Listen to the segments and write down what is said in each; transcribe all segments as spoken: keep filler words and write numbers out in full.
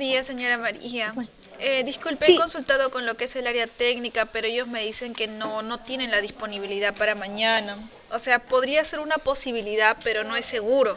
días, señora María. Bueno, Eh, disculpe, he sí, consultado con lo que es el área técnica, pero ellos me dicen que no, no tienen la disponibilidad para mañana. O sea, podría ser una posibilidad, pero no es seguro,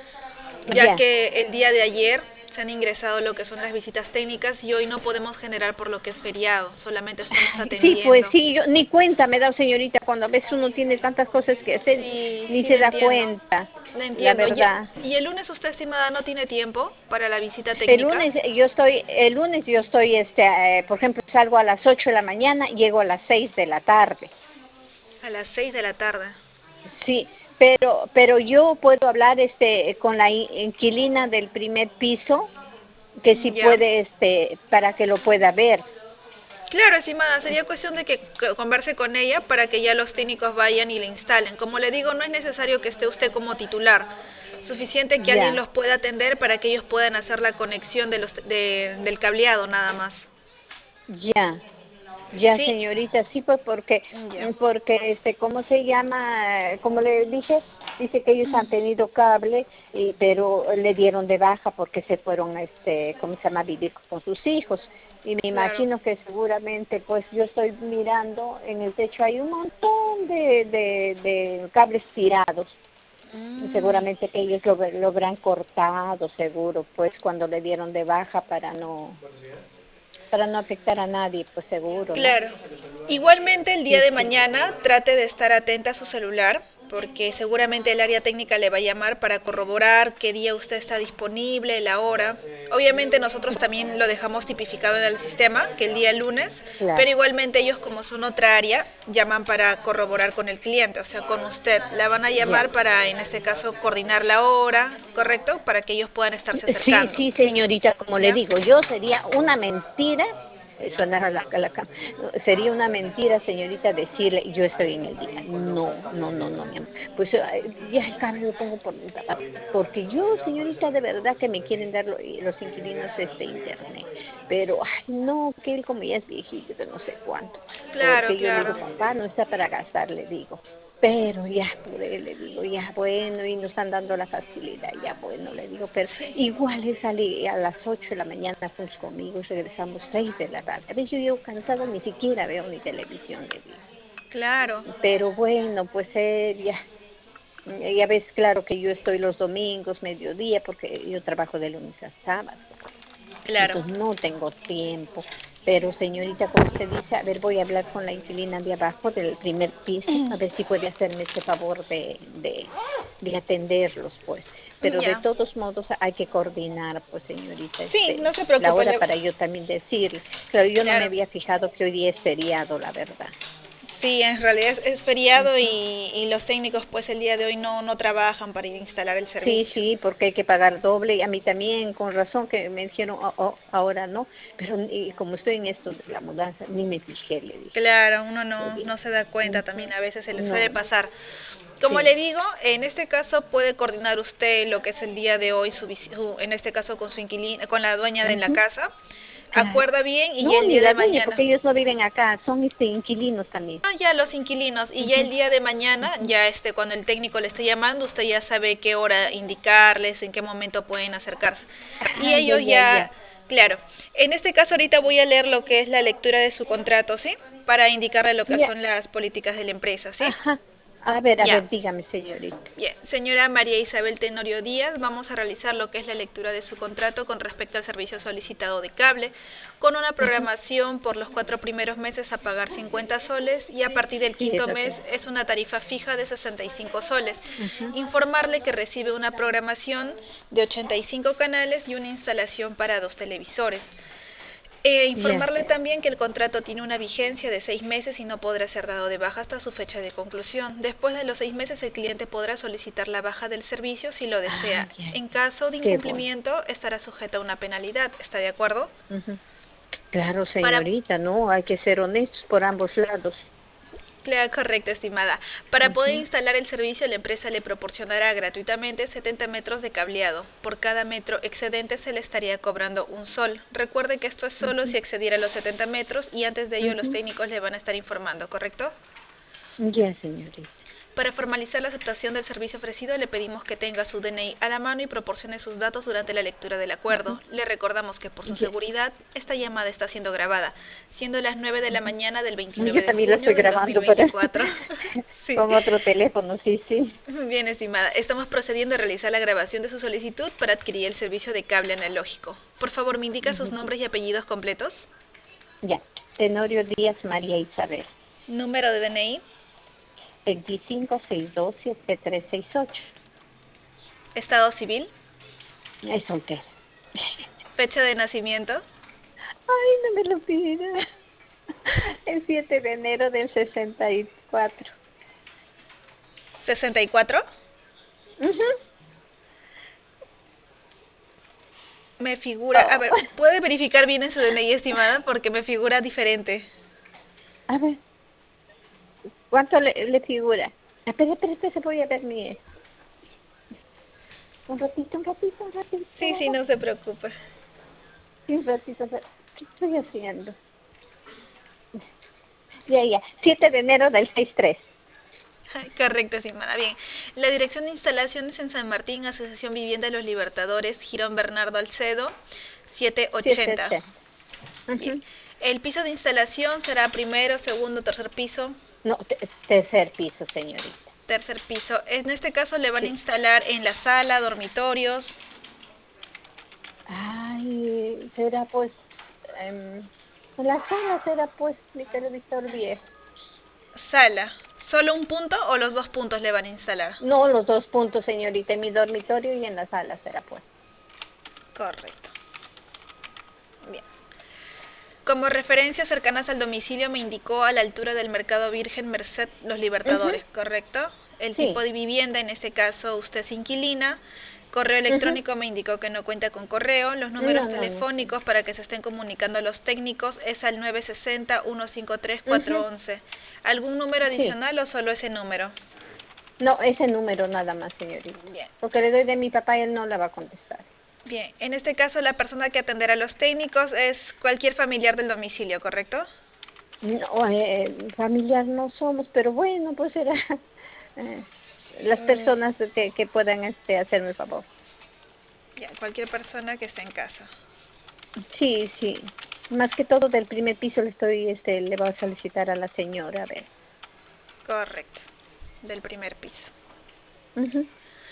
ya ya. que el día de ayer se han ingresado lo que son las visitas técnicas y hoy no podemos generar por lo que es feriado, solamente estamos Sí, pues atendiendo. sí, yo ni cuenta me da, señorita, cuando a veces uno tiene tantas cosas que hacer, Sí, ni sí, se le da entiendo. cuenta, Le la entiendo. Ya- verdad. ¿Y el lunes usted, estimada, no tiene tiempo para la visita El técnica? lunes yo estoy, el lunes yo estoy, este, eh, por ejemplo, salgo a las ocho de la mañana, llego a las seis de la tarde. A las seis de la tarde. Sí, pero, pero yo puedo hablar, este, con la in- inquilina del primer piso, que si Ya. puede, este, para que lo pueda ver. Claro, estimada, sería cuestión de que que converse con ella para que ya los técnicos vayan y le instalen. Como le digo, no es necesario que esté usted como titular. Suficiente que alguien Ya, los pueda atender para que ellos puedan hacer la conexión de los, de- del cableado nada más. ya. Ya, Sí, señorita, sí, pues porque, ya. mm, porque, este, ¿cómo se llama? Como le dije, dice que ellos han tenido cable, y, pero le dieron de baja porque se fueron, este, ¿cómo se llama? A vivir con sus hijos. Y me Claro. imagino que seguramente, pues yo estoy mirando, en el techo hay un montón de, de, de cables tirados. Mm, Seguramente que ellos lo, lo habrán cortado, seguro, pues cuando le dieron de baja para no, para no afectar a nadie, pues seguro, ¿no? claro. Igualmente el día Sí, de sí. mañana trate de estar atenta a su celular porque seguramente el área técnica le va a llamar para corroborar qué día usted está disponible, la hora. Obviamente nosotros también lo dejamos tipificado en el sistema, que el día lunes, Claro. pero igualmente ellos como son otra área, llaman para corroborar con el cliente, o sea, con usted. La van a Ya. llamar para, en este caso, coordinar la hora, ¿correcto? Para que ellos puedan estarse Sí, acercando. sí, señorita, como le ¿Ya? digo, yo sería una mentira, eh, sonar a la, a la cam- sería una mentira, señorita, decirle yo estoy en el día. No, no, no, no, mi amor. Pues eh, ya el cambio lo pongo por mi papá, porque yo, señorita, de verdad que me quieren dar lo- los inquilinos este internet, pero ay, no, que él como ya es viejito, de no sé cuánto, Claro, porque yo le claro. digo, papá, no está para gastar, le digo. Pero ya por él le digo, ya bueno, y nos están dando la facilidad, ya bueno, le digo, pero Sí, igual él sale a las ocho de la mañana juntos conmigo y regresamos seis de la tarde. A veces yo llego cansada, ni siquiera veo ni televisión, le digo. claro, Pero bueno, pues él ya, ya ves, claro que yo estoy los domingos, mediodía, porque yo trabajo de lunes a sábado. claro. Entonces no tengo tiempo. Pero señorita, como usted dice, a ver, voy a hablar con la inquilina de abajo del primer piso, a ver si puede hacerme ese favor de, de, de atenderlos, pues. Pero de Ya. todos modos hay que coordinar, pues, señorita, Sí, no este, se la preocupe. hora le- para yo también decirle. Claro, yo no me Claro. había fijado que hoy día es feriado, la verdad. Sí, en realidad es, es feriado y, Ujú. y los técnicos pues el día de hoy no, no trabajan para ir a instalar el Sí, servicio. sí, porque hay que pagar doble, y a mí también, con razón que me dijeron, "Oh, oh, ahora no", pero y como estoy en esto de la mudanza, ni me fijé, le dije, Claro, uno le no, dije. no se da cuenta también, Ujú. a veces se le suele No, pasar. Como sí. le digo, en este caso puede coordinar usted lo que es el día de hoy, su, visi- su- en este caso con su inquilina, con la dueña de la Ujú, casa. claro. Acuerda bien y ya No, el ni día de la dueña, mañana. porque ellos no viven acá, son este inquilinos también. Ah, ya los inquilinos y ya el Ujú, día de mañana, ujú. ya este cuando el técnico le esté llamando, usted ya sabe qué hora indicarles, en qué momento pueden acercarse. Y Ah, ya, ellos ya, ya, ya. claro, en este caso ahorita voy a leer lo que es la lectura de su contrato, ¿sí? Para indicarle lo que Ya, son las políticas de la empresa, ¿sí? ajá. A ver, a Ya. ver, dígame, señorita. Bien, señora María Isabel Tenorio Díaz, vamos a realizar lo que es la lectura de su contrato con respecto al servicio solicitado de cable, con una Ujú. programación por los cuatro primeros meses a pagar cincuenta soles y a partir del Sí, quinto eso sí. mes es una tarifa fija de sesenta y cinco soles. Ujú. Informarle que recibe una programación de ochenta y cinco canales y una instalación para dos televisores. Eh, Ya. informarle también que el contrato tiene una vigencia de seis meses y no podrá ser dado de baja hasta su fecha de conclusión. Después de los seis meses, el cliente podrá solicitar la baja del servicio si lo Ah, desea. ya, En ya. caso de Qué bueno. incumplimiento, estará sujeta a una penalidad. ¿Está de acuerdo? Ujú. Claro, Para señorita, no, hay que ser honestos por ambos lados. Claro, correcto, estimada. Para poder Ujú. instalar el servicio, la empresa le proporcionará gratuitamente setenta metros de cableado. Por cada metro excedente se le estaría cobrando un sol. Recuerde que esto es solo Ujú, si excediera los setenta metros y antes de ello los ujú. técnicos le van a estar informando, ¿correcto? Ya, señorita. Para formalizar la aceptación del servicio ofrecido, le pedimos que tenga su D N I a la mano y proporcione sus datos durante la lectura del acuerdo. Le recordamos que por su Ya. seguridad, esta llamada está siendo grabada, siendo las nueve de la mañana del veintinueve Yo de también la junio estoy del dos mil grabando, pero veinticuatro. Sí, con otro teléfono, sí, sí. bien, estimada. Estamos procediendo a realizar la grabación de su solicitud para adquirir el servicio de cable analógico. Por favor, ¿me indica sus nombres y apellidos completos? Ya. Tenorio Díaz María Isabel. Número de D N I. veinticinco seiscientos veintidós setenta y tres sesenta y ocho. Estado civil. Es soltera. Fecha de nacimiento. Ay, no me lo pida. El siete de enero del sesenta y cuatro. sesenta y cuatro. Ujú. Me figura, a Oh, ver, ¿puede verificar bien en su D N I, estimada? Porque me figura diferente. a ver, ¿cuánto le, le figura? Espera, espera, espera, se voy a ver mi... Un ratito, un ratito, un Sí, sí, ratito. no se preocupe. Sí, un ratito. ¿Qué estoy haciendo? Ya, ya. siete de enero del sesenta y tres. Correcto, estimada. Bien. La dirección de instalaciones en San Martín, Asociación Vivienda de los Libertadores, Girón Bernardo Alcedo, setecientos ochenta. setecientos ochenta. Bien. Ujú. El piso de instalación será primero, segundo, tercer piso, No, te- tercer piso, señorita. tercer piso. En este caso le van a Sí. instalar en la sala, dormitorios, Ay, será pues... em, en la sala será pues mi televisor viejo. sala. ¿Solo un punto o los dos puntos le van a instalar? No, los dos puntos, señorita, en mi dormitorio y en la sala será pues. Correcto. Bien. Como referencias cercanas al domicilio me indicó a la altura del Mercado Virgen Merced Los Ujú. Libertadores, ¿correcto? El tipo Sí. de vivienda, en este caso usted es inquilina. Correo Ujú. electrónico me indicó que no cuenta con correo. Los números No, no, no. telefónicos para que se estén comunicando los técnicos es al nueve seis cero, uno cinco tres, cuatro Ujú. once. ¿Algún número Sí. adicional o solo ese número? No, ese número nada más, señorita. Bien. Porque le doy de mi papá y él no la va a contestar. Bien, en este caso la persona que atenderá a los técnicos es cualquier familiar del domicilio, ¿correcto? No, eh, familiar no somos, pero bueno, pues será eh, las Mm, personas que, que puedan este, hacerme el favor. ya, cualquier persona que esté en casa. Sí, sí. Más que todo del primer piso le estoy, este, le voy a solicitar a la señora, a ver. Correcto, del primer piso. Ujú.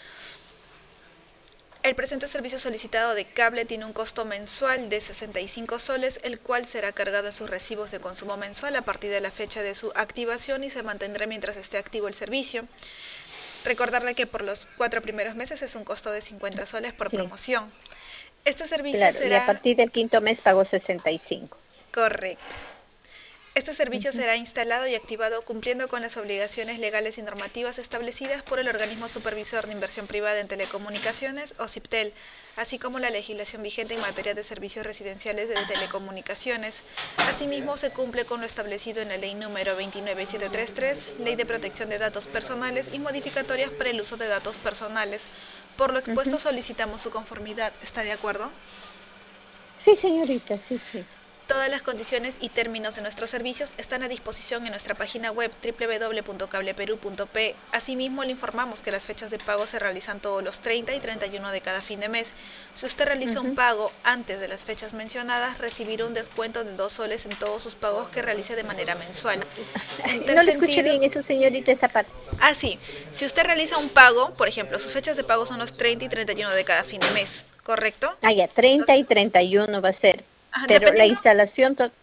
El presente servicio solicitado de cable tiene un costo mensual de sesenta y cinco soles, el cual será cargado en sus recibos de consumo mensual a partir de la fecha de su activación y se mantendrá mientras esté activo el servicio. Recordarle que por los cuatro primeros meses es un costo de cincuenta soles por Sí, promoción. Este servicio claro. Y a será partir del quinto mes pago sesenta y cinco. correcto. Este servicio Ujú. será instalado y activado cumpliendo con las obligaciones legales y normativas establecidas por el Organismo Supervisor de Inversión Privada en Telecomunicaciones, o CIPTEL, así como la legislación vigente en materia de servicios residenciales de telecomunicaciones. Asimismo, se cumple con lo establecido en la Ley número veintinueve mil setecientos treinta y tres, Ley de Protección de Datos Personales y modificatorias para el uso de datos personales. Por lo expuesto, Ujú. solicitamos su conformidad. ¿Está de acuerdo? Sí, señorita, sí, sí. Todas las condiciones y términos de nuestros servicios están a disposición en nuestra página web doble u doble u doble u punto cableperú punto pe. Asimismo, le informamos que las fechas de pago se realizan todos los treinta y treinta y uno de cada fin de mes. Si usted realiza un Ujú. pago antes de las fechas mencionadas, recibirá un descuento de dos soles en todos sus pagos que realice de manera mensual. En No tal le escuché sentido, bien eso, señorita, esa parte. ah, sí, si usted realiza un pago, por ejemplo, sus fechas de pago son los treinta y treinta y uno de cada fin de mes, ¿correcto? Ah, ya, treinta y Entonces, treinta y uno va a ser. ajá, Pero la dependiendo, instalación, to-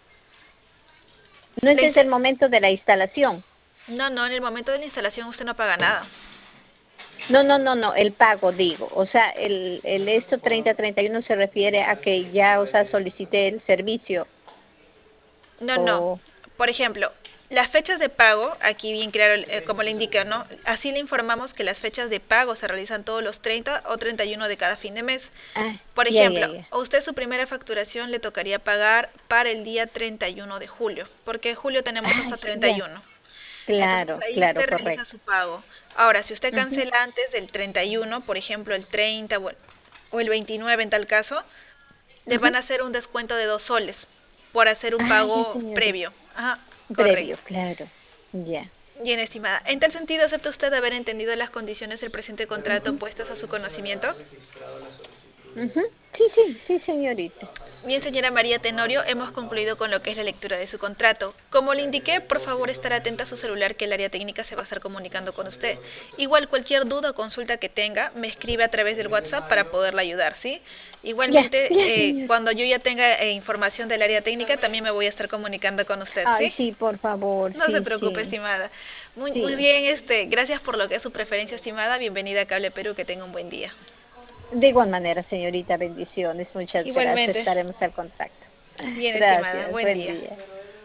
no es la desde insta- el momento de la instalación. no, no, en el momento de la instalación usted no paga nada. No, no, no, no, el pago, digo. O sea, el, el esto treinta treinta y uno se refiere a que ya, o sea, solicité el servicio. No, no. O, Por ejemplo, las fechas de pago, aquí bien claro, eh, como le indica, ¿no? Así le informamos que las fechas de pago se realizan todos los treinta o treinta y uno de cada fin de mes. ah, Por ya, ya, ejemplo, ya. a usted su primera facturación le tocaría pagar para el día treinta y uno de julio, porque en julio tenemos Ah, hasta treinta y ya. uno. Entonces Claro, ahí claro, usted realiza correcto. su pago. Ahora, si usted Ujú. cancela antes del treinta y uno, por ejemplo, el treinta o el o el veintinueve en tal caso, le van Ujú. a hacer un descuento de dos soles por hacer un Ah, ya, pago señorita. previo. Ajá, Previo, correcto. claro. Ya. Bien, estimada. En tal sentido, ¿acepta usted haber entendido las condiciones del presente contrato Ujú, puestas a su conocimiento? ujú. Sí, sí, sí, señorita. Bien, señora María Tenorio, hemos concluido con lo que es la lectura de su contrato. Como le indiqué, por favor estar atenta a su celular que el área técnica se va a estar comunicando con usted. Igual cualquier duda o consulta que tenga, me escribe a través del WhatsApp para poderla ayudar, ¿sí? Ya, Igualmente, ya, eh, señor. cuando yo ya tenga eh, información del área técnica, también me voy a estar comunicando con usted, Ay, ¿sí? sí, por favor, No se sí, preocupe, sí, estimada. Muy, muy sí. bien, este, gracias por lo que es su preferencia, estimada. Bienvenida a Cable Perú, que tenga un buen día. De igual manera, señorita, bendiciones. Muchas gracias. Igualmente. Estaremos al contacto. Bien, estimada. Gracias. Buen Buen día. día.